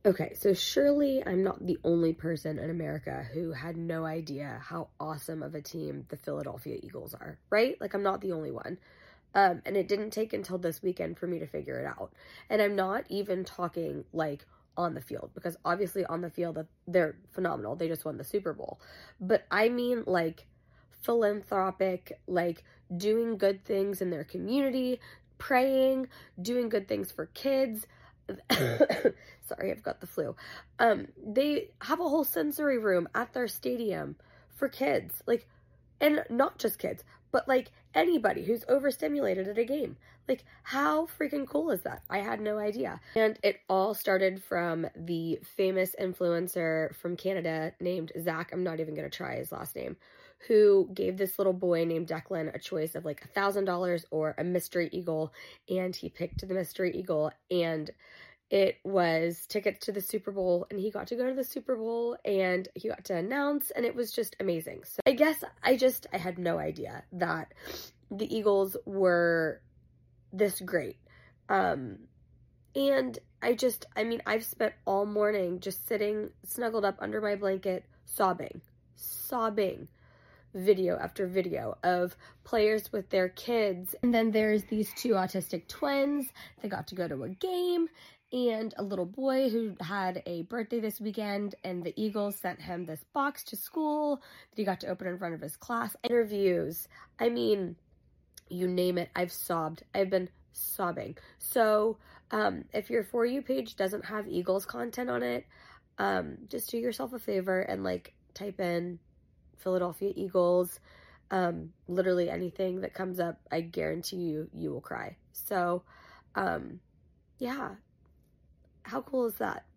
Okay, so surely I'm not the only person in America who had no idea how awesome of a team the Philadelphia Eagles are, right? Like, I'm not the only one. And it didn't take until this weekend for me to figure it out. And I'm not even talking like on the field, because obviously on the field they're phenomenal. They just won the Super Bowl. But I mean like philanthropic, like doing good things in their community, praying, doing good things for kids. Sorry, I've got the flu. They have a whole sensory room at their stadium for kids. Like, and not just kids, but like anybody who's overstimulated at a game. Like, how freaking cool is that? I had no idea. And it all started from the famous influencer from Canada named Zach. I'm not even going to try his last name, who gave this little boy named Declan a choice of like $1,000 or a mystery eagle. And he picked the mystery eagle, and it was tickets to the Super Bowl, and he got to go to the Super Bowl, and he got to announce, and it was just amazing. So I guess I had no idea that the Eagles were this great. And I mean, I've spent all morning just sitting snuggled up under my blanket, sobbing, video after video of players with their kids. And then there's these two autistic twins. They got to go to a game, and a little boy who had a birthday this weekend, and the Eagles sent him this box to school that he got to open in front of his class. Interviews. I mean, you name it, I've sobbed. I've been sobbing. So if your For You page doesn't have Eagles content on it, just do yourself a favor and like type in Philadelphia Eagles. Literally anything that comes up, I guarantee you will cry. So yeah, how cool is that?